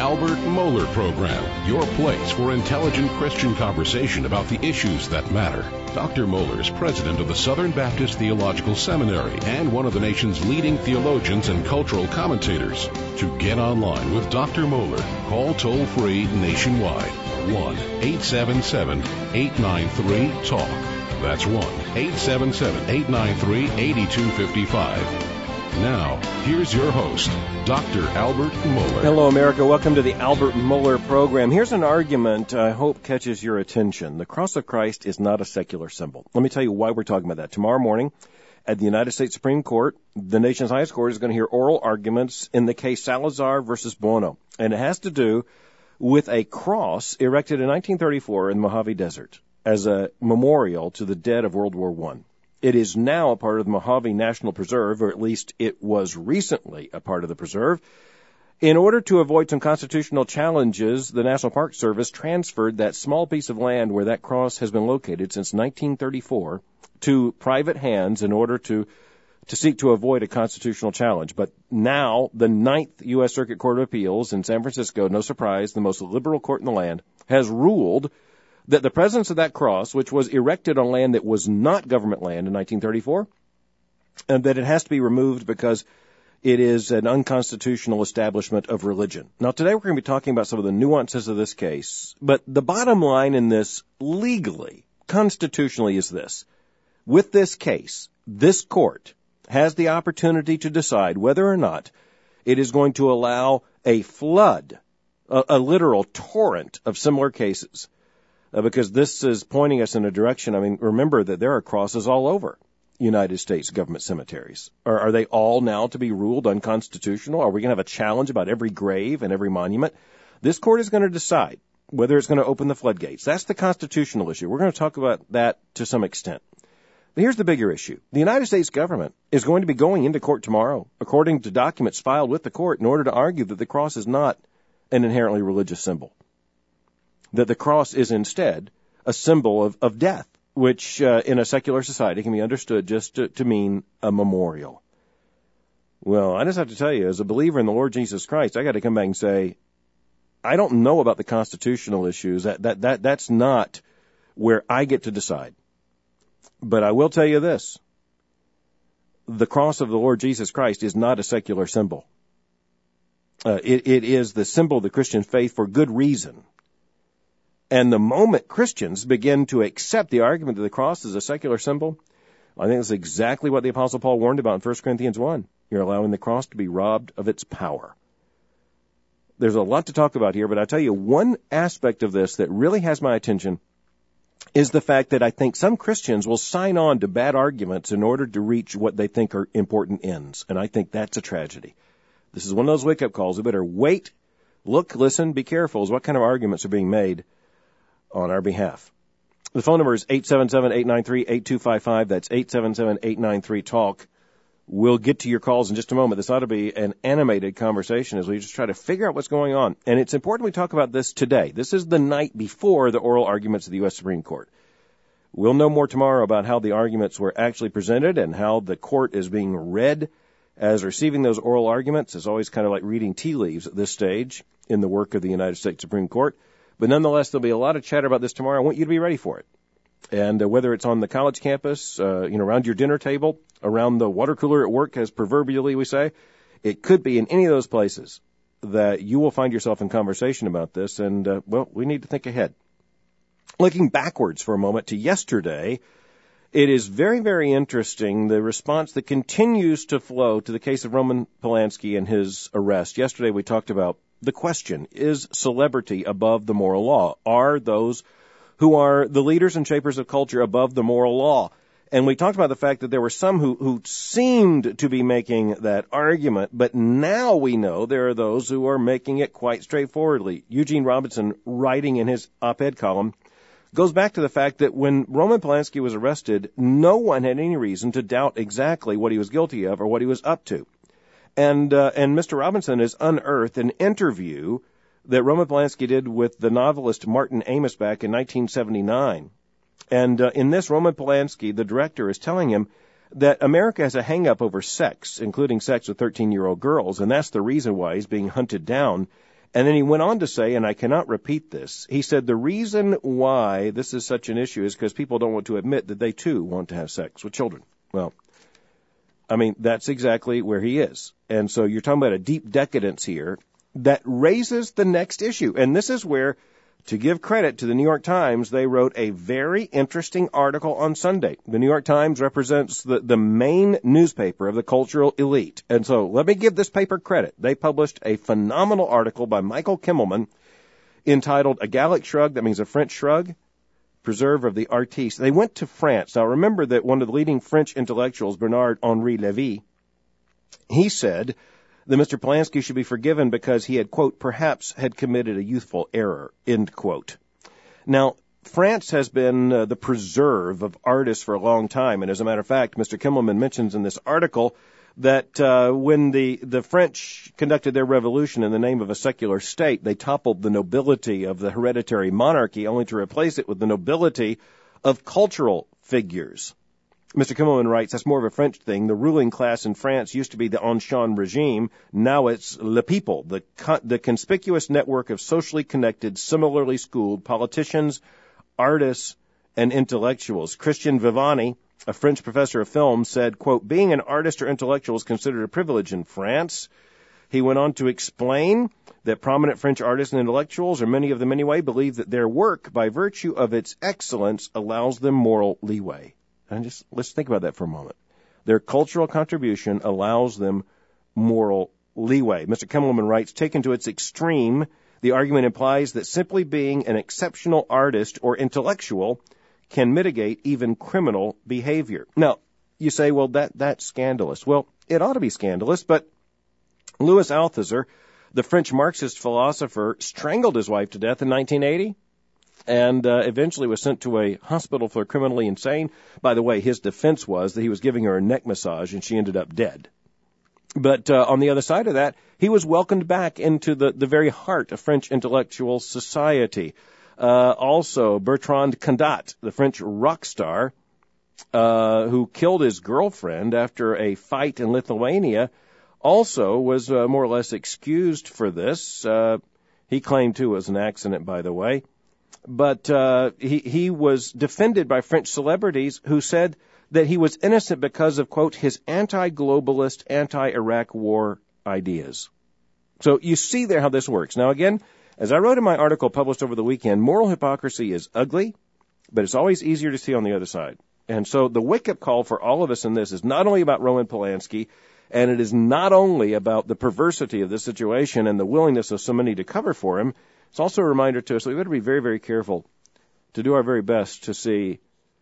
Albert Mohler Program, your place for intelligent Christian conversation about the issues that matter. Dr. Mohler is president of the Southern Baptist Theological Seminary and one of the nation's leading theologians and cultural commentators. To get online with Dr. Mohler, call toll-free nationwide, 1-877-893-TALK. That's 1-877-893-8255. Now, here's your host, Dr. Albert Mohler. Hello, America. Welcome to the Albert Mohler Program. Here's an argument I hope catches your attention. The cross of Christ is not a secular symbol. Let me tell you why we're talking about that. Tomorrow morning at the United States Supreme Court, the nation's highest court is going to hear oral arguments in the case Salazar versus Buono. And it has to do with a cross erected in 1934 in the Mojave Desert as a memorial to the dead of World War I. It is now a part of the Mojave National Preserve, or at least it was recently a part of the preserve. In order to avoid some constitutional challenges, the National Park Service transferred that small piece of land where that cross has been located since 1934 to private hands in order to seek to avoid a constitutional challenge. But now the Ninth U.S. Circuit Court of Appeals in San Francisco, no surprise, the most liberal court in the land, has ruled that the presence of that cross, which was erected on land that was not government land in 1934, and that it has to be removed because it is an unconstitutional establishment of religion. Now, today we're going to be talking about some of the nuances of this case, but the bottom line in this legally, constitutionally, is this. With this case, this court has the opportunity to decide whether or not it is going to allow a flood, a literal torrent of similar cases, because this is pointing us in a direction. I mean, remember that there are crosses all over United States government cemeteries. Are they all now to be ruled unconstitutional? Are we going to have a challenge about every grave and every monument? This court is going to decide whether it's going to open the floodgates. That's the constitutional issue. We're going to talk about that to some extent. But here's the bigger issue. The United States government is going to be going into court tomorrow, according to documents filed with the court, in order to argue that the cross is not an inherently religious symbol, that the cross is instead a symbol of death, which in a secular society can be understood just to mean a memorial. Well, I just have to tell you, as a believer in the Lord Jesus Christ, I got to come back and say, I don't know about the constitutional issues. That's not where I get to decide. But I will tell you this. The cross of the Lord Jesus Christ is not a secular symbol. It is the symbol of the Christian faith for good reason. And the moment Christians begin to accept the argument that the cross is a secular symbol, I think that's exactly what the Apostle Paul warned about in 1 Corinthians 1. You're allowing the cross to be robbed of its power. There's a lot to talk about here, but I tell you, one aspect of this that really has my attention is the fact that I think some Christians will sign on to bad arguments in order to reach what they think are important ends. And I think that's a tragedy. This is one of those wake-up calls. We better wait, look, listen, be careful as what kind of arguments are being made on our behalf. The phone number is 877-893-8255. That's 877-893-TALK. We'll get to your calls in just a moment. This ought to be an animated conversation as we just try to figure out what's going on. And it's important we talk about this today. This is the night before the oral arguments of the U.S. Supreme Court. We'll know more tomorrow about how the arguments were actually presented and how the court is being read as receiving those oral arguments. It's always kind of like reading tea leaves at this stage in the work of the United States Supreme Court. But nonetheless, there'll be a lot of chatter about this tomorrow. I want you to be ready for it. And whether it's on the college campus, around your dinner table, around the water cooler at work, as proverbially we say, it could be in any of those places that you will find yourself in conversation about this. And, we need to think ahead. Looking backwards for a moment to yesterday, it is very, very interesting, the response that continues to flow to the case of Roman Polanski and his arrest. Yesterday we talked about the question, is celebrity above the moral law? Are those who are the leaders and shapers of culture above the moral law? And we talked about the fact that there were some who seemed to be making that argument, but now we know there are those who are making it quite straightforwardly. Eugene Robinson, writing in his op-ed column, goes back to the fact that when Roman Polanski was arrested, no one had any reason to doubt exactly what he was guilty of or what he was up to. And Mr. Robinson has unearthed an interview that Roman Polanski did with the novelist Martin Amis back in 1979. And in this, Roman Polanski, the director, is telling him that America has a hang-up over sex, including sex with 13-year-old girls, and that's the reason why he's being hunted down. And then he went on to say, and I cannot repeat this, he said the reason why this is such an issue is because people don't want to admit that they too want to have sex with children. Well, I mean, that's exactly where he is. And so you're talking about a deep decadence here that raises the next issue. And this is where, to give credit to the New York Times, they wrote a very interesting article on Sunday. The New York Times represents the main newspaper of the cultural elite. And so let me give this paper credit. They published a phenomenal article by Michael Kimmelman entitled A Gallic Shrug, that means a French shrug, preserve of the artiste. They went to France. Now remember that one of the leading French intellectuals, Bernard-Henri Lévy, he said that Mr. Polanski should be forgiven because he had, quote, perhaps had committed a youthful error, end quote. Now, France has been the preserve of artists for a long time, and as a matter of fact, Mr. Kimmelman mentions in this article that when the French conducted their revolution in the name of a secular state, they toppled the nobility of the hereditary monarchy only to replace it with the nobility of cultural figures. Mr. Kimmelman writes, that's more of a French thing. The ruling class in France used to be the ancien regime. Now it's le people, the conspicuous network of socially connected, similarly schooled politicians, artists, and intellectuals. Christian Vivani, a French professor of film, said, quote, being an artist or intellectual is considered a privilege in France. He went on to explain that prominent French artists and intellectuals, or many of them anyway, believe that their work, by virtue of its excellence, allows them moral leeway. And just let's think about that for a moment. Their cultural contribution allows them moral leeway. Mr. Kimmelman writes, taken to its extreme, the argument implies that simply being an exceptional artist or intellectual can mitigate even criminal behavior. Now, you say, well, that's scandalous. Well, it ought to be scandalous, but Louis Althusser, the French Marxist philosopher, strangled his wife to death in 1980. And eventually was sent to a hospital for criminally insane. By the way, his defense was that he was giving her a neck massage and she ended up dead. But on the other side of that, he was welcomed back into the very heart of French intellectual society. Also, Bertrand Cantat, the French rock star, who killed his girlfriend after a fight in Lithuania, also was more or less excused for this. He claimed, too, it was an accident, by the way. But he was defended by French celebrities who said that he was innocent because of, quote, his anti-globalist, anti-Iraq war ideas. So you see there how this works. Now, again, as I wrote in my article published over the weekend, moral hypocrisy is ugly, but it's always easier to see on the other side. And so the wake-up call for all of us in this is not only about Roman Polanski, and it is not only about the perversity of this situation and the willingness of so many to cover for him. It's also a reminder to us that we better be very, very careful to do our very best to see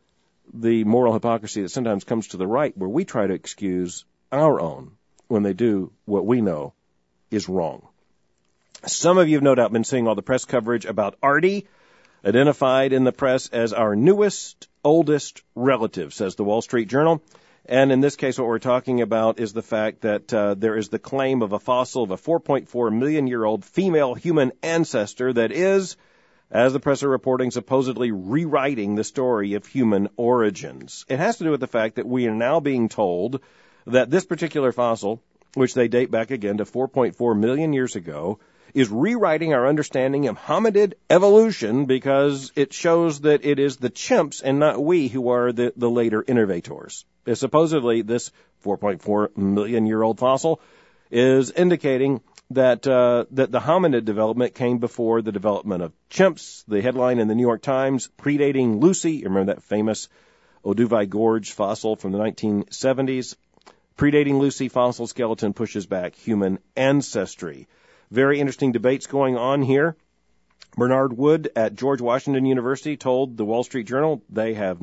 the moral hypocrisy that sometimes comes to the right, where we try to excuse our own when they do what we know is wrong. Some of you have no doubt been seeing all the press coverage about Artie, identified in the press as our newest, oldest relative, says the Wall Street Journal. And in this case, what we're talking about is the fact that there is the claim of a fossil of a 4.4 million-year-old female human ancestor that is, as the press are reporting, supposedly rewriting the story of human origins. It has to do with the fact that we are now being told that this particular fossil, which they date back again to 4.4 million years ago, is rewriting our understanding of hominid evolution because it shows that it is the chimps and not we who are the later innovators. Supposedly, this 4.4 million-year-old fossil is indicating that the hominid development came before the development of chimps. The headline in the New York Times, predating Lucy, remember that famous Olduvai Gorge fossil from the 1970s? Predating Lucy, fossil skeleton pushes back human ancestry. Very interesting debates going on here. Bernard Wood at George Washington University told the Wall Street Journal they are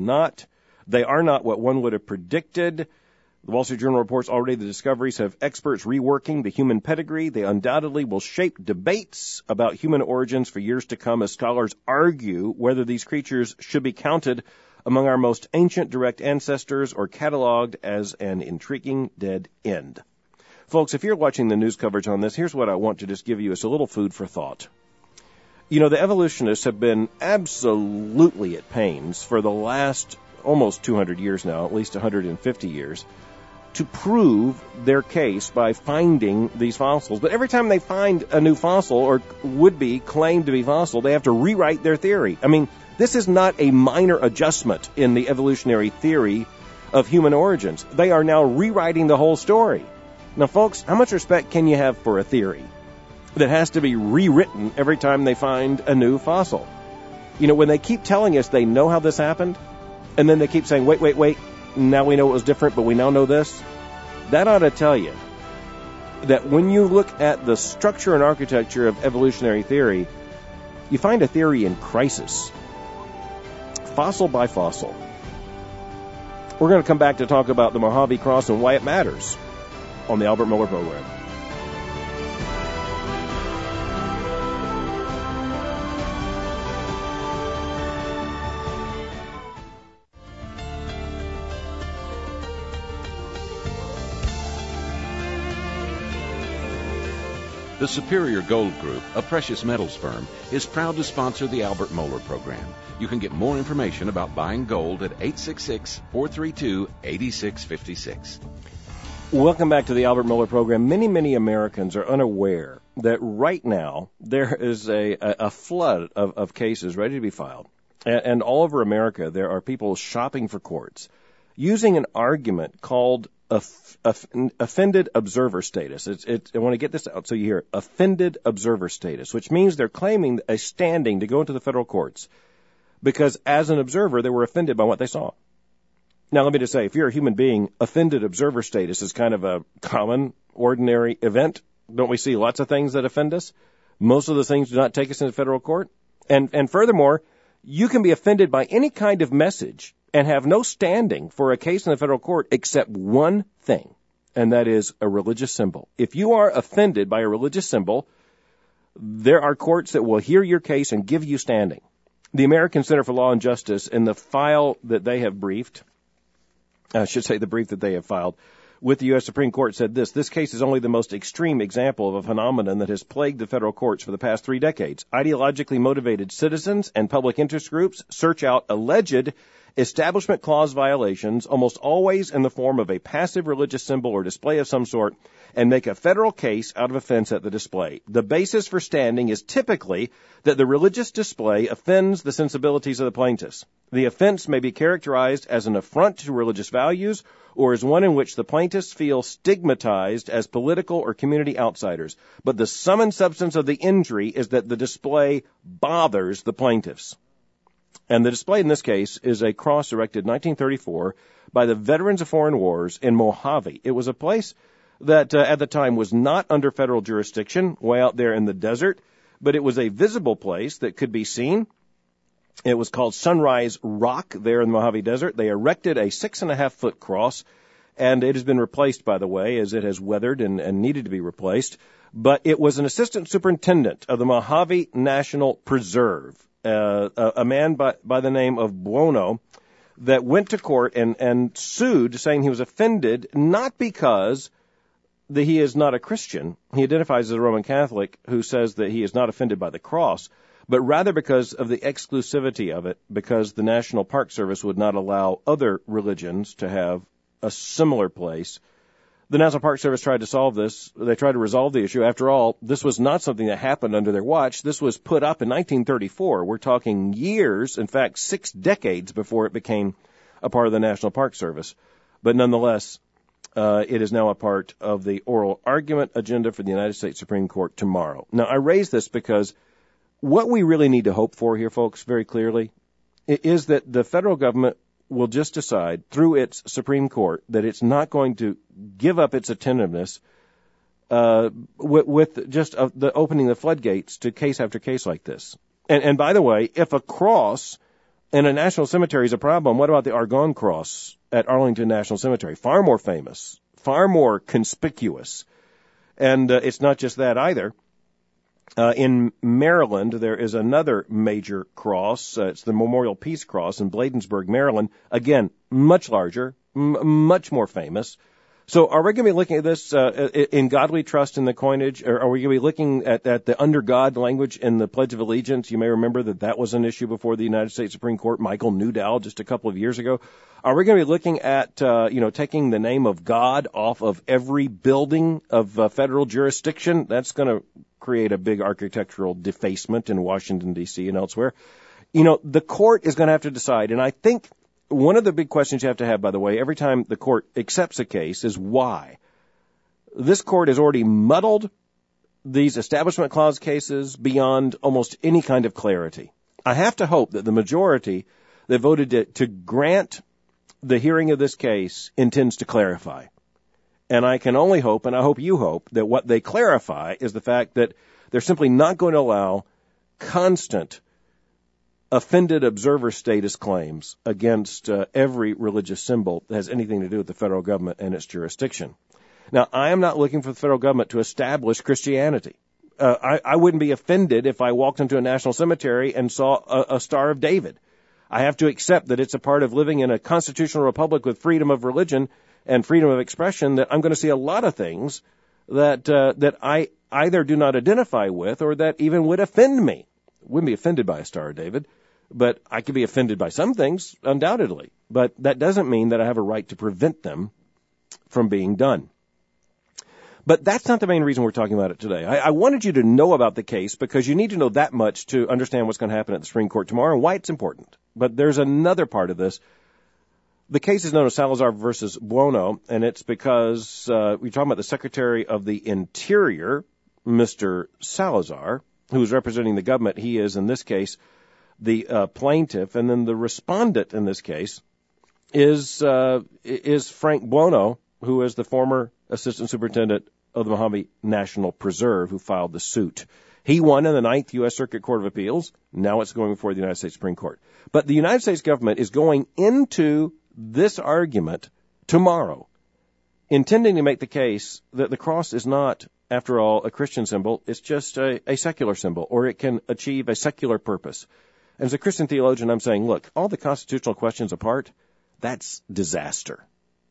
not what one would have predicted. The Wall Street Journal reports already the discoveries have experts reworking the human pedigree. They undoubtedly will shape debates about human origins for years to come as scholars argue whether these creatures should be counted among our most ancient direct ancestors or cataloged as an intriguing dead end. Folks, if you're watching the news coverage on this, here's what I want to just give you as a little food for thought. You know, the evolutionists have been absolutely at pains for the last almost 200 years now, at least 150 years, to prove their case by finding these fossils. But every time they find a new fossil, or would be claimed to be fossil, they have to rewrite their theory. I mean, this is not a minor adjustment in the evolutionary theory of human origins. They are now rewriting the whole story. Now, folks, how much respect can you have for a theory that has to be rewritten every time they find a new fossil? You know, when they keep telling us they know how this happened, and then they keep saying, wait, now we know it was different, but we now know this, that ought to tell you that when you look at the structure and architecture of evolutionary theory, you find a theory in crisis, fossil by fossil. We're going to come back to talk about the Mojave Cross and why it matters on the Albert Mohler Program. The Superior Gold Group, a precious metals firm, is proud to sponsor the Albert Mohler Program. You can get more information about buying gold at 866-432-8656. Welcome back to the Albert Mohler Program. Many Americans are unaware that right now there is a flood of cases ready to be filed. And all over America there are people shopping for courts using an argument called offended observer status. I want to get this out so you hear it. Offended observer status, which means they're claiming a standing to go into the federal courts because as an observer they were offended by what they saw. Now, let me just say, if you're a human being, offended observer status is kind of a common, ordinary event. Don't we see lots of things that offend us? Most of those things do not take us into federal court. And furthermore, you can be offended by any kind of message and have no standing for a case in the federal court except one thing, and that is a religious symbol. If you are offended by a religious symbol, there are courts that will hear your case and give you standing. The American Center for Law and Justice, in the file that they have briefed, I should say the brief that they have filed with the U.S. Supreme Court, said this case is only the most extreme example of a phenomenon that has plagued the federal courts for the past 3 decades. Ideologically motivated citizens and public interest groups search out alleged Establishment Clause violations, almost always in the form of a passive religious symbol or display of some sort, and make a federal case out of offense at the display. The basis for standing is typically that the religious display offends the sensibilities of the plaintiffs. The offense may be characterized as an affront to religious values or as one in which the plaintiffs feel stigmatized as political or community outsiders. But the sum and substance of the injury is that the display bothers the plaintiffs. And the display in this case is a cross erected in 1934 by the Veterans of Foreign Wars in Mojave. It was a place that at the time was not under federal jurisdiction, way out there in the desert, but it was a visible place that could be seen. It was called Sunrise Rock there in the Mojave Desert. They erected a 6.5-foot cross, and it has been replaced, by the way, as it has weathered and needed to be replaced. But it was an assistant superintendent of the Mojave National Preserve, a man by the name of Buono, that went to court and sued, saying he was offended not because he is not a Christian. He identifies as a Roman Catholic who says that he is not offended by the cross, but rather because of the exclusivity of it, because the National Park Service would not allow other religions to have a similar place. The National Park Service tried to solve this. They tried to resolve the issue. After all, this was not something that happened under their watch. This was put up in 1934. We're talking years, in fact, 6 decades before it became a part of the National Park Service. But nonetheless, it is now a part of the oral argument agenda for the United States Supreme Court tomorrow. Now, I raise this because what we really need to hope for here, folks, very clearly, is that the federal government will just decide through its Supreme Court that it's not going to give up its attentiveness with just the opening the floodgates to case after case like this. And by the way, if a cross in a national cemetery is a problem, what about the Argonne Cross at Arlington National Cemetery? Far more famous, far more conspicuous. And it's not just that either. In Maryland, there is another major cross. It's the Memorial Peace Cross in Bladensburg, Maryland. Again, much larger, much more famous. So are we going to be looking at this in godly trust in the coinage, or are we going to be looking at the under God language in the Pledge of Allegiance? You may remember that was an issue before the United States Supreme Court, Michael Newdow, just a couple of years ago. Are we going to be looking at, taking the name of God off of every building of federal jurisdiction? That's going to create a big architectural defacement in Washington, D.C. and elsewhere. The court is going to have to decide, and I think one of the big questions you have to have, by the way, every time the court accepts a case is why. This court has already muddled these Establishment Clause cases beyond almost any kind of clarity. I have to hope that the majority that voted to grant the hearing of this case intends to clarify. And I can only hope, and I hope you hope, that what they clarify is the fact that they're simply not going to allow constant offended observer status claims against every religious symbol that has anything to do with the federal government and its jurisdiction. Now, I am not looking for the federal government to establish Christianity. I wouldn't be offended if I walked into a national cemetery and saw a Star of David. I have to accept that it's a part of living in a constitutional republic with freedom of religion and freedom of expression, that I'm going to see a lot of things that I either do not identify with or that even would offend me. Wouldn't be offended by a Star of David, but I could be offended by some things, undoubtedly. But that doesn't mean that I have a right to prevent them from being done. But that's not the main reason we're talking about it today. I wanted you to know about the case because you need to know that much to understand what's going to happen at the Supreme Court tomorrow and why it's important. But there's another part of this. The case is known as Salazar versus Buono, and it's because we're talking about the Secretary of the Interior, Mr. Salazar, who's representing the government. He is, in this case, the plaintiff, and then the respondent in this case is Frank Buono, who is the former assistant superintendent of the Mojave National Preserve, who filed the suit. He won in the 9th U.S. Circuit Court of Appeals. Now it's going before the United States Supreme Court. But the United States government is going into this argument tomorrow, intending to make the case that the cross is not, after all, a Christian symbol. It's just a secular symbol, or it can achieve a secular purpose. And as a Christian theologian, I'm saying, look, all the constitutional questions apart, that's disaster.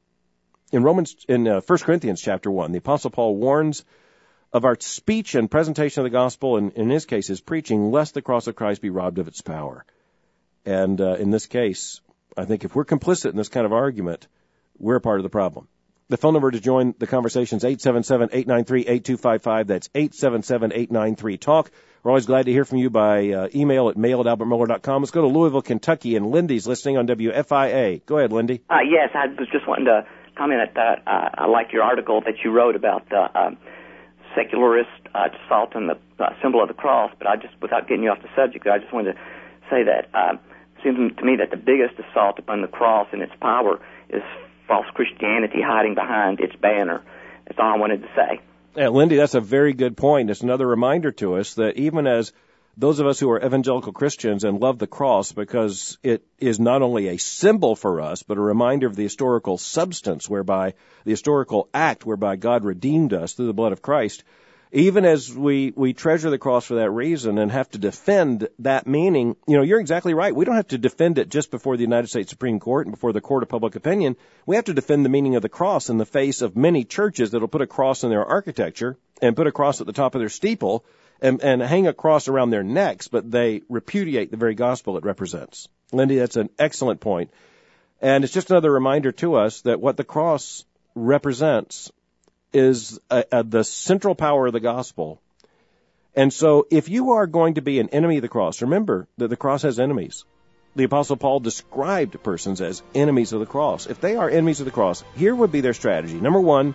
In 1 Corinthians chapter 1, the Apostle Paul warns of our speech and presentation of the gospel, and in his case, his preaching, lest the cross of Christ be robbed of its power. And in this case, I think if we're complicit in this kind of argument, we're a part of the problem. The phone number to join the conversation is 877-893-8255. That's 877-893-TALK. We're always glad to hear from you by email at mail@albertmoeller.com. Let's go to Louisville, Kentucky, and Lindy's listening on WFIA. Go ahead, Lindy. Yes, I was just wanting to comment that I like your article that you wrote about the secularist assault on the symbol of the cross, but without getting you off the subject, I just wanted to say that it seems to me that the biggest assault upon the cross and its power is false Christianity hiding behind its banner. That's all I wanted to say. Yeah, Lindy, that's a very good point. It's another reminder to us that even as those of us who are evangelical Christians and love the cross because it is not only a symbol for us, but a reminder of the historical substance whereby the historical act whereby God redeemed us through the blood of Christ, even as we treasure the cross for that reason and have to defend that meaning, you're exactly right. We don't have to defend it just before the United States Supreme Court and before the court of public opinion. We have to defend the meaning of the cross in the face of many churches that will put a cross in their architecture and put a cross at the top of their steeple and hang a cross around their necks, but they repudiate the very gospel it represents. Lindy, that's an excellent point. And it's just another reminder to us that what the cross represents is the central power of the gospel. And so if you are going to be an enemy of the cross, remember that the cross has enemies. The Apostle Paul described persons as enemies of the cross. If they are enemies of the cross, here would be their strategy. Number one,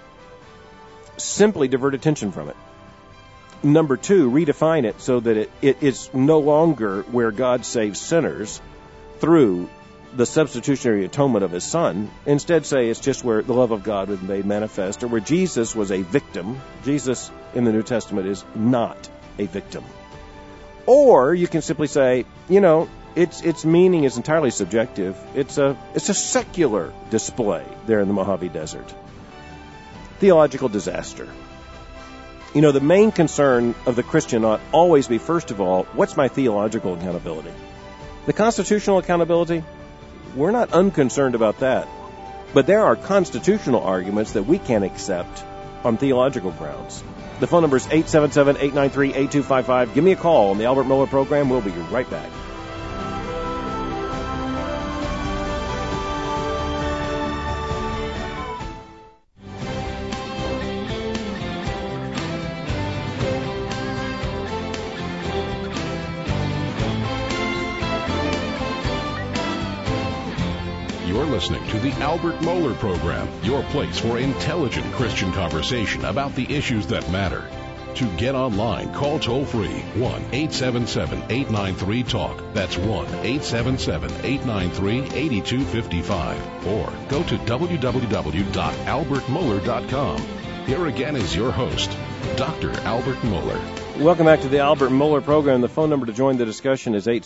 simply divert attention from it. Number two, redefine it so that it is no longer where God saves sinners through the substitutionary atonement of his son. Instead say it's just where the love of God was made manifest, or where Jesus was a victim. Jesus in the New Testament is not a victim. Or you can simply say, its meaning is entirely subjective. It's a secular display there in the Mojave Desert. Theological disaster. The main concern of the Christian ought always be, first of all, what's my theological accountability? The constitutional accountability, we're not unconcerned about that. But there are constitutional arguments that we can't accept on theological grounds. The phone number is 877-893-8255. Give me a call on the Albert Mohler Program. We'll be right back. You're listening to the Albert Mohler Program, your place for intelligent Christian conversation about the issues that matter. To get online, call toll-free 1-877-893-TALK. That's 1-877-893-8255. Or go to www.albertmohler.com. Here again is your host, Dr. Albert Mohler. Welcome back to the Albert Mohler Program. The phone number to join the discussion is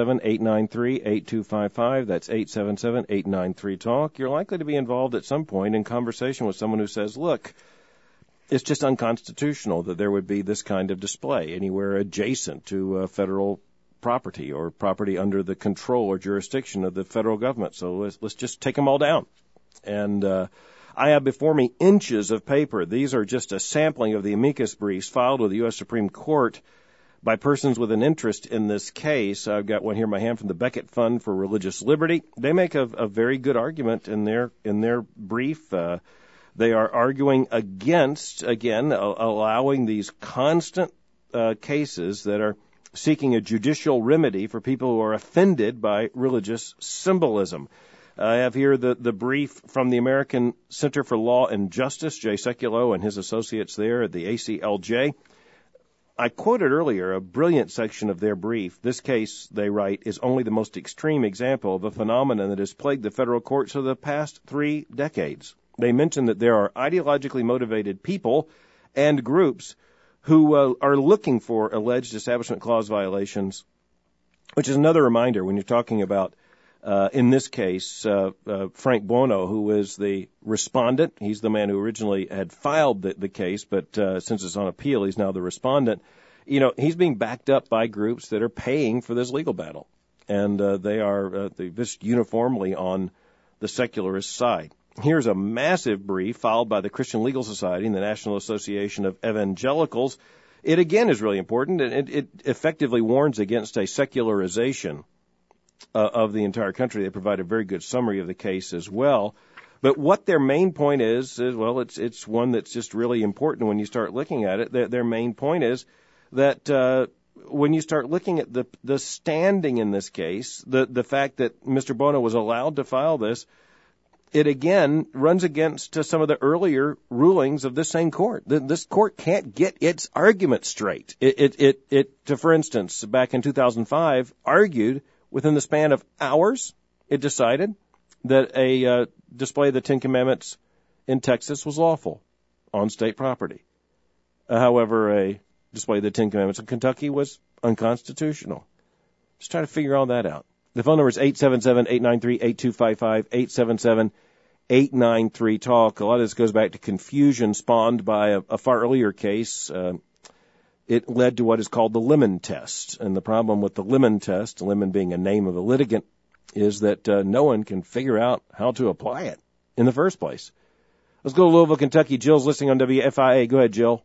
877-893-8255. That's 877-893-TALK. You're likely to be involved at some point in conversation with someone who says, look, it's just unconstitutional that there would be this kind of display anywhere adjacent to federal property or property under the control or jurisdiction of the federal government. So let's just take them all down. And I have before me inches of paper. These are just a sampling of the amicus briefs filed with the U.S. Supreme Court by persons with an interest in this case. I've got one here in my hand from the Becket Fund for Religious Liberty. They make a very good argument in their brief. They are arguing against, again, allowing these constant cases that are seeking a judicial remedy for people who are offended by religious symbolism. I have here the brief from the American Center for Law and Justice, Jay Sekulow and his associates there at the ACLJ. I quoted earlier a brilliant section of their brief. This case, they write, is only the most extreme example of a phenomenon that has plagued the federal courts for the past 3 decades. They mention that there are ideologically motivated people and groups who are looking for alleged Establishment Clause violations, which is another reminder when you're talking about, in this case, Frank Buono, who is the respondent. He's the man who originally had filed the case, but since it's on appeal, he's now the respondent. You know, he's being backed up by groups that are paying for this legal battle, and they are just uniformly on the secularist side. Here's a massive brief filed by the Christian Legal Society and the National Association of Evangelicals. It, again, is really important, and it effectively warns against a secularization of the entire country. They provide a very good summary of the case as well. But what their main point is well, it's one that's just really important when you start looking at it. Their main point is that when you start looking at the standing in this case, the fact that Mr. Buono was allowed to file this, it again runs against some of the earlier rulings of this same court. This court can't get its argument straight. It for instance, back in 2005, argued within the span of hours, it decided that a display of the Ten Commandments in Texas was lawful on state property. However, a display of the Ten Commandments in Kentucky was unconstitutional. Just try to figure all that out. The phone number is 877-893-8255, 877-893-TALK. A lot of this goes back to confusion spawned by a far earlier case. It led to what is called the Lemon Test. And the problem with the Lemon Test, Lemon being a name of a litigant, is that no one can figure out how to apply it in the first place. Let's go to Louisville, Kentucky. Jill's listening on WFIA. Go ahead, Jill.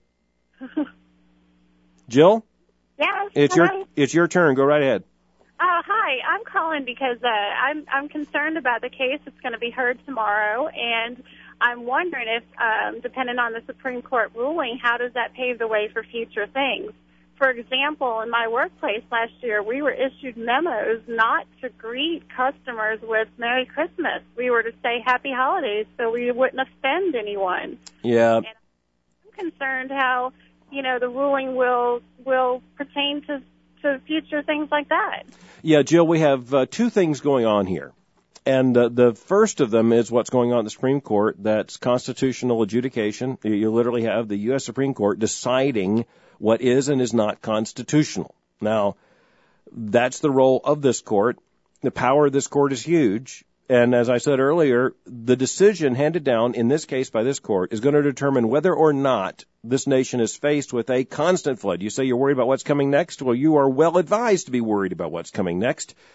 Jill? Yes. It's your turn. Go right ahead. Hi, I'm calling because I'm concerned about the case that's going to be heard tomorrow, and I'm wondering if, depending on the Supreme Court ruling, how does that pave the way for future things? For example, in my workplace last year, we were issued memos not to greet customers with Merry Christmas. We were to say Happy Holidays so we wouldn't offend anyone. Yeah. And I'm concerned how, the ruling will pertain to future things like that. Yeah, Jill, we have 2 things going on here. And the first of them is what's going on in the Supreme Court. That's constitutional adjudication. You literally have the U.S. Supreme Court deciding what is and is not constitutional. Now, that's the role of this court. The power of this court is huge. And as I said earlier, the decision handed down in this case by this court is going to determine whether or not this nation is faced with a constant flood. You say you're worried about what's coming next? Well, you are well advised to be worried about what's coming next,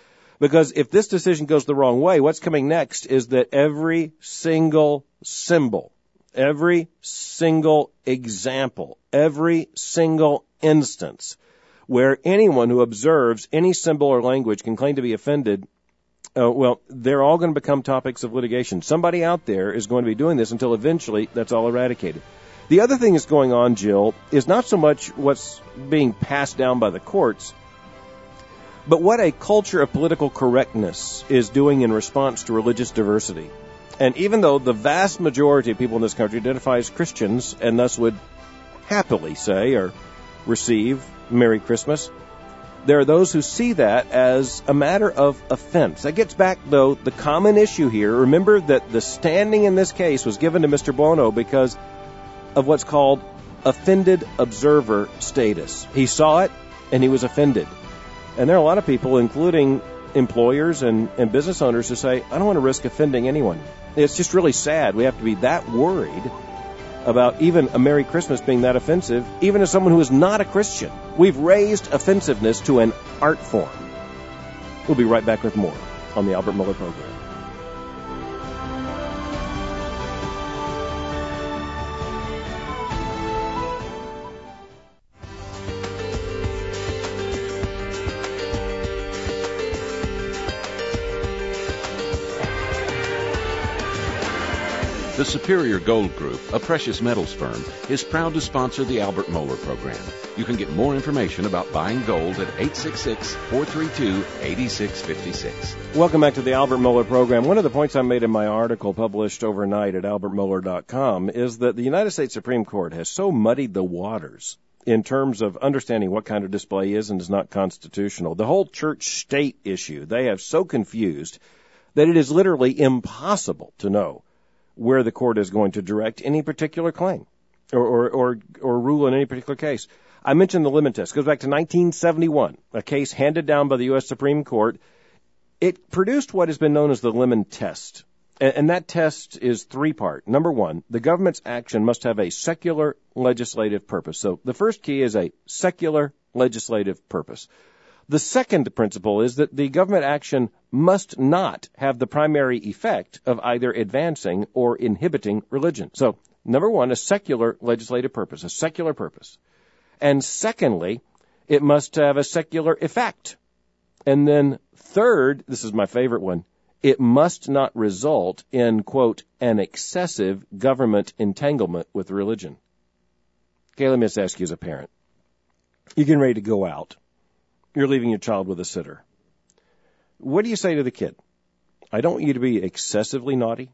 Because if this decision goes the wrong way, what's coming next is that every single symbol, every single example, every single instance where anyone who observes any symbol or language can claim to be offended, they're all going to become topics of litigation. Somebody out there is going to be doing this until eventually that's all eradicated. The other thing that's going on, Jill, is not so much what's being passed down by the courts, but what a culture of political correctness is doing in response to religious diversity. And even though the vast majority of people in this country identify as Christians and thus would happily say or receive Merry Christmas, there are those who see that as a matter of offense. That gets back, though, the common issue here. Remember that the standing in this case was given to Mr. Buono because of what's called offended observer status. He saw it and he was offended. And there are a lot of people, including employers and business owners, who say, I don't want to risk offending anyone. It's just really sad. We have to be that worried about even a Merry Christmas being that offensive, even as someone who is not a Christian. We've raised offensiveness to an art form. We'll be right back with more on the Albert Mohler Program. The Superior Gold Group, a precious metals firm, is proud to sponsor the Albert Mohler Program. You can get more information about buying gold at 866-432-8656. Welcome back to the Albert Mohler Program. One of the points I made in my article published overnight at albertmohler.com is that the United States Supreme Court has so muddied the waters in terms of understanding what kind of display is and is not constitutional. The whole church-state issue, they have so confused that it is literally impossible to know where the court is going to direct any particular claim or rule in any particular case. I mentioned the limit test. It goes back to 1971, a case handed down by the U.S. Supreme Court. It produced what has been known as the Lemon Test, and that test is three-part. Number one, the government's action must have a secular legislative purpose. So the first key is a secular legislative purpose. The second principle is that the government action must not have the primary effect of either advancing or inhibiting religion. So, number one, a secular legislative purpose, a secular purpose. And secondly, it must have a secular effect. And then third, this is my favorite one, it must not result in, quote, an excessive government entanglement with religion. Okay, let me just ask you as a parent. You're getting ready to go out. You're leaving your child with a sitter. What do you say to the kid? I don't want you to be excessively naughty.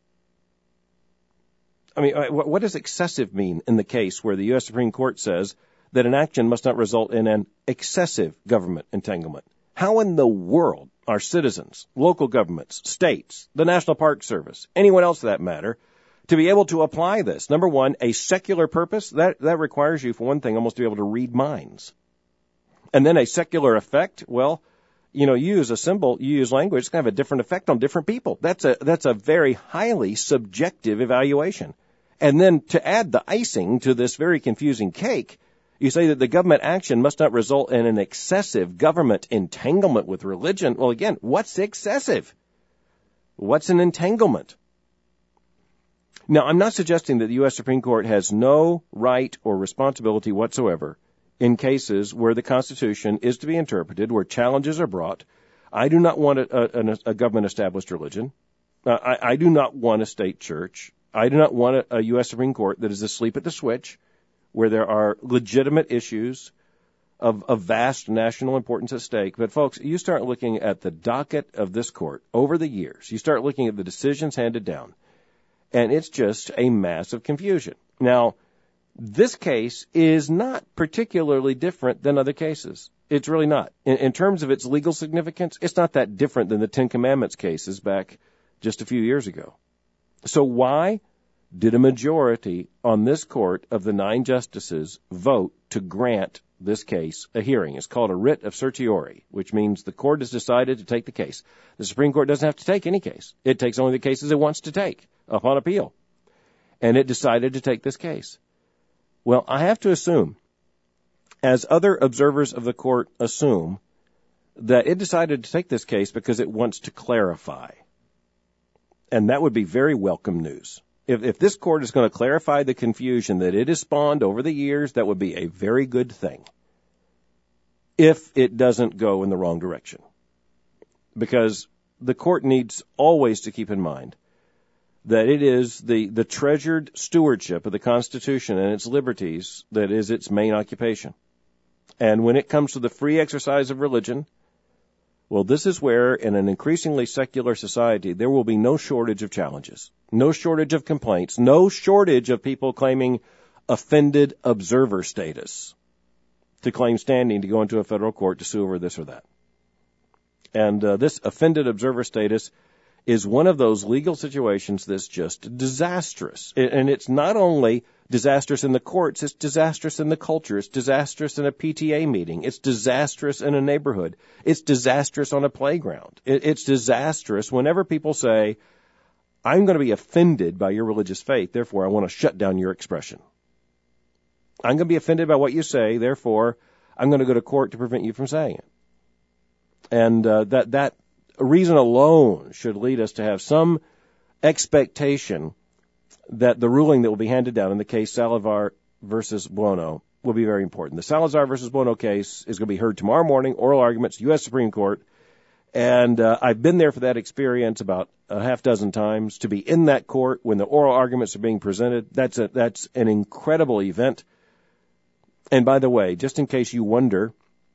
I mean, what does excessive mean in the case where the U.S. Supreme Court says that an action must not result in an excessive government entanglement? How in the world are citizens, local governments, states, the National Park Service, anyone else for that matter, to be able to apply this? Number one, a secular purpose, that requires you, for one thing, almost to be able to read minds. And then a secular effect, well, you use a symbol, you use language, it's going to have a different effect on different people. That's a very highly subjective evaluation. And then to add the icing to this very confusing cake, you say that the government action must not result in an excessive government entanglement with religion. Well, again, what's excessive? What's an entanglement? Now, I'm not suggesting that the U.S. Supreme Court has no right or responsibility whatsoever in cases where the Constitution is to be interpreted, where challenges are brought. I do not want a government-established religion. I do not want a state church. I do not want a U.S. Supreme Court that is asleep at the switch, where there are legitimate issues of vast national importance at stake. But, folks, you start looking at the docket of this court over the years. You start looking at the decisions handed down, and it's just a massive confusion. Now, this case is not particularly different than other cases. It's really not. In terms of its legal significance, it's not that different than the Ten Commandments cases back just a few years ago. So why did a majority on this court of the 9 justices vote to grant this case a hearing? It's called a writ of certiorari, which means the court has decided to take the case. The Supreme Court doesn't have to take any case. It takes only the cases it wants to take upon appeal. And it decided to take this case. Well, I have to assume, as other observers of the court assume, that it decided to take this case because it wants to clarify. And that would be very welcome news. If this court is going to clarify the confusion that it has spawned over the years, that would be a very good thing. If it doesn't go in the wrong direction. Because the court needs always to keep in mind that it is the treasured stewardship of the Constitution and its liberties that is its main occupation. And when it comes to the free exercise of religion, well, this is where, in an increasingly secular society, there will be no shortage of challenges, no shortage of complaints, no shortage of people claiming offended observer status to claim standing to go into a federal court to sue over this or that. And this offended observer status is one of those legal situations that's just disastrous. And it's not only disastrous in the courts, it's disastrous in the culture. It's disastrous in a PTA meeting. It's disastrous in a neighborhood. It's disastrous on a playground. It's disastrous whenever people say, I'm going to be offended by your religious faith, therefore I want to shut down your expression. I'm going to be offended by what you say, therefore I'm going to go to court to prevent you from saying it. And that reason alone should lead us to have some expectation that the ruling that will be handed down in the case Salazar versus Buono will be very important. The Salazar versus Buono case is going to be heard tomorrow morning, oral arguments, U.S. Supreme Court. And I've been there for that experience about a half dozen times. To be in that court when the oral arguments are being presented, that's an incredible event. And by the way, just in case you wonder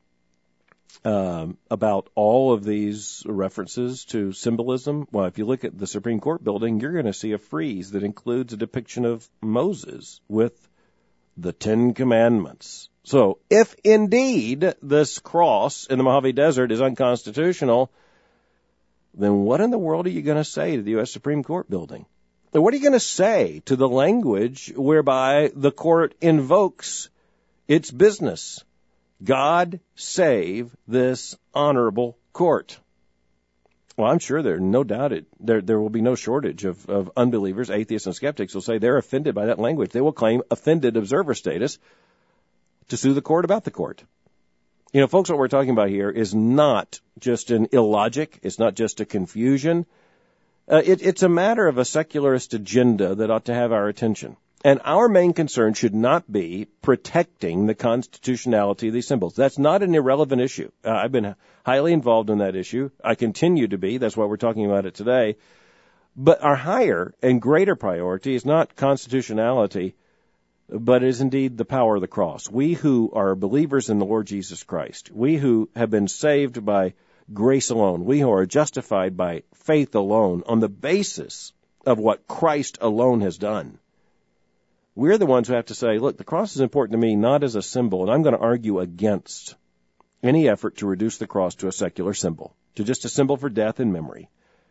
about all of these references to symbolism, well, if you look at the Supreme Court building, you're going to see a frieze that includes a depiction of Moses with the Ten Commandments. So if indeed this cross in the Mojave Desert is unconstitutional, then what in the world are you going to say to the U.S. Supreme Court building? What are you going to say to the language whereby the court invokes its business? God save this honorable court. Well, I'm sure there will be no shortage of unbelievers, atheists, and skeptics who will say they're offended by that language. They will claim offended observer status to sue the court about the court. You know, folks, what we're talking about here is not just an illogic. It's not just a confusion. It's a matter of a secularist agenda that ought to have our attention. And our main concern should not be protecting the constitutionality of these symbols. That's not an irrelevant issue. I've been highly involved in that issue. I continue to be. That's why we're talking about it today. But our higher and greater priority is not constitutionality, but is indeed the power of the cross. We who are believers in the Lord Jesus Christ, we who have been saved by grace alone, we who are justified by faith alone on the basis of what Christ alone has done, we're the ones who have to say, look, the cross is important to me not as a symbol, and I'm going to argue against any effort to reduce the cross to a secular symbol, to just a symbol for death and memory.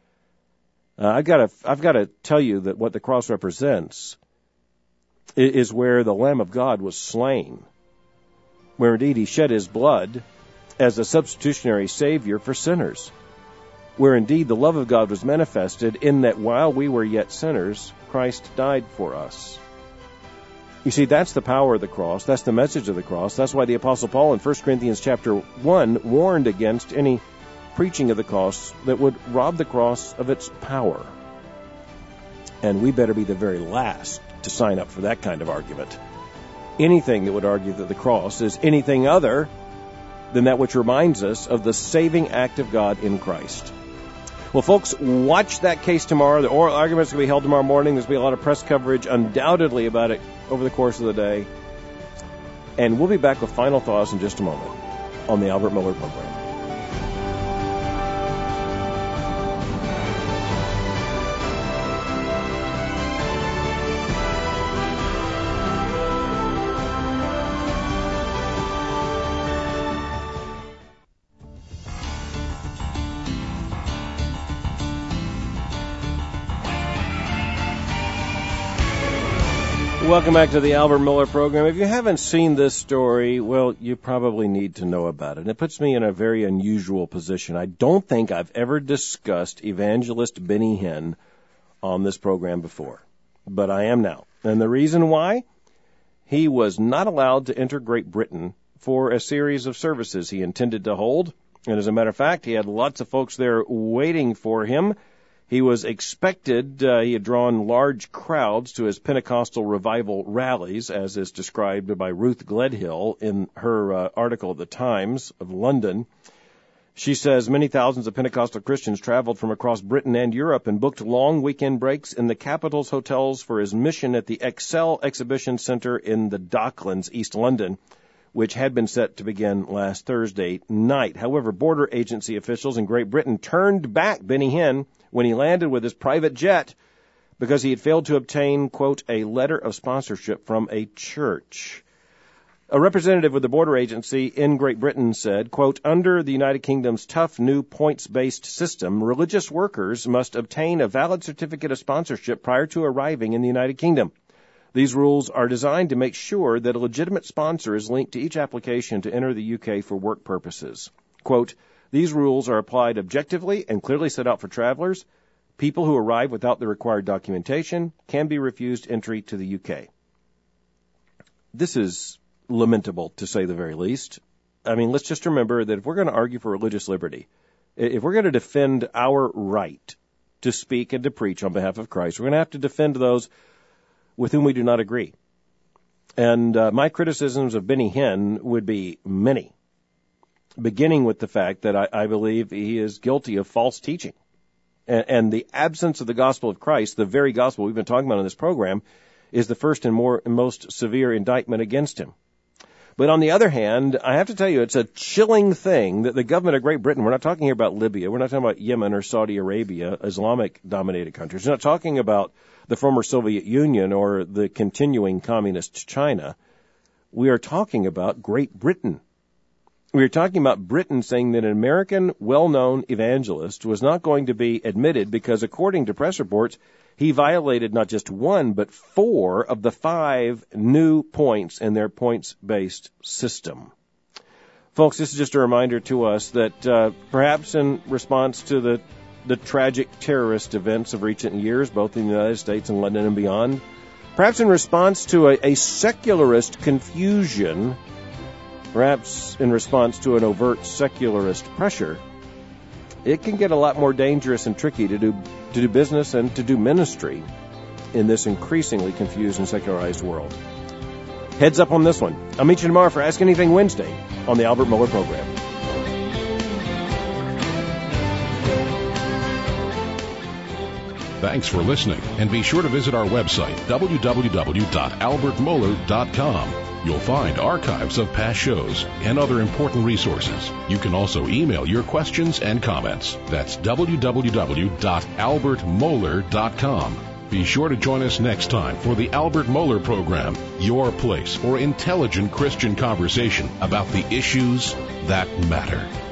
I've got to tell you that what the cross represents is where the Lamb of God was slain, where indeed he shed his blood as a substitutionary Savior for sinners, where indeed the love of God was manifested in that while we were yet sinners, Christ died for us. You see, that's the power of the cross. That's the message of the cross. That's why the Apostle Paul in 1 Corinthians chapter 1 warned against any preaching of the cross that would rob the cross of its power. And we better be the very last to sign up for that kind of argument. Anything that would argue that the cross is anything other than that which reminds us of the saving act of God in Christ. Well, folks, watch that case tomorrow. The oral arguments will be held tomorrow morning. There's going to be a lot of press coverage undoubtedly about it over the course of the day. And we'll be back with final thoughts in just a moment on the Albert Mohler Program. Welcome back to the Albert Mohler Program. If you haven't seen this story, well, you probably need to know about it. And it puts me in a very unusual position. I don't think I've ever discussed evangelist Benny Hinn on this program before, but I am now. And the reason why? He was not allowed to enter Great Britain for a series of services he intended to hold And as a matter of fact, he had lots of folks there waiting for him. He was expected, he had drawn large crowds to his Pentecostal revival rallies, as is described by Ruth Gledhill in her article at the Times of London. She says many thousands of Pentecostal Christians traveled from across Britain and Europe and booked long weekend breaks in the capital's hotels for his mission at the Excel Exhibition Centre in the Docklands, East London, which had been set to begin last Thursday night. However, border agency officials in Great Britain turned back Benny Hinn when he landed with his private jet because he had failed to obtain, quote, a letter of sponsorship from a church. A representative with the border agency in Great Britain said, quote, under the United Kingdom's tough new points-based system, religious workers must obtain a valid certificate of sponsorship prior to arriving in the United Kingdom. These rules are designed to make sure that a legitimate sponsor is linked to each application to enter the UK for work purposes. Quote, these rules are applied objectively and clearly set out for travelers. People who arrive without the required documentation can be refused entry to the UK. This is lamentable, to say the very least. I mean, let's just remember that if we're going to argue for religious liberty, if we're going to defend our right to speak and to preach on behalf of Christ, we're going to have to defend those with whom we do not agree. And my criticisms of Benny Hinn would be many, beginning with the fact that I believe he is guilty of false teaching. And the absence of the gospel of Christ, the very gospel we've been talking about in this program, is the first and most severe indictment against him. But on the other hand, I have to tell you, it's a chilling thing that the government of Great Britain, we're not talking here about Libya, we're not talking about Yemen or Saudi Arabia, Islamic-dominated countries. We're not talking about the former Soviet Union or the continuing communist China. We are talking about Great Britain. We are talking about Britain saying that an American well-known evangelist was not going to be admitted because, according to press reports, he violated not just one, but 4 of the 5 new points in their points-based system. Folks, this is just a reminder to us that perhaps in response to the tragic terrorist events of recent years, both in the United States and London and beyond, perhaps in response to a secularist confusion, perhaps in response to an overt secularist pressure, it can get a lot more dangerous and tricky to do business and to do ministry in this increasingly confused and secularized world. Heads up on this one. I'll meet you tomorrow for Ask Anything Wednesday on the Albert Mohler Program. Thanks for listening, and be sure to visit our website, www.albertmohler.com. You'll find archives of past shows and other important resources. You can also email your questions and comments. That's www.albertmohler.com. Be sure to join us next time for the Albert Mohler Program, your place for intelligent Christian conversation about the issues that matter.